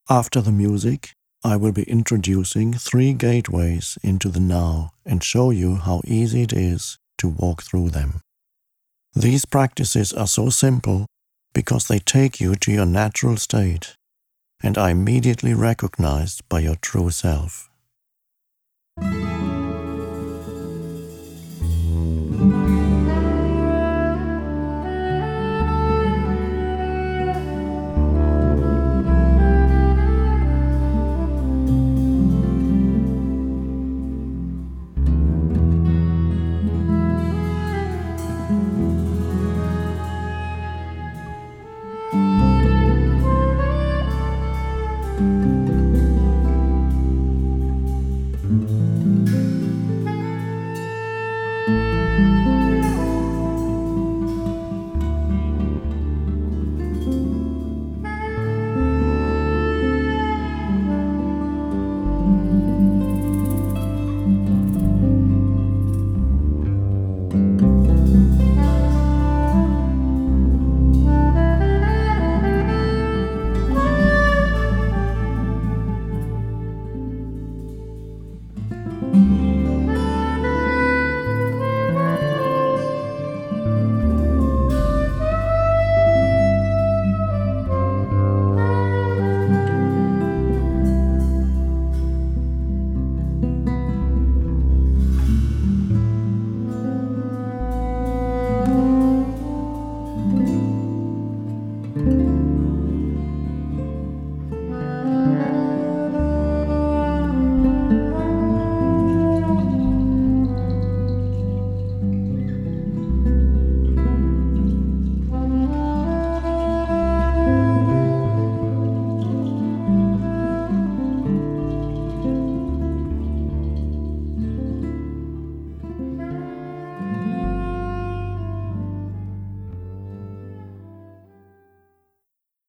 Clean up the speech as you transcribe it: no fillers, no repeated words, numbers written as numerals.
After the music, I will be introducing 3 gateways into the now and show you how easy it is to walk through them. These practices are so simple because they take you to your natural state and are immediately recognized by your true self.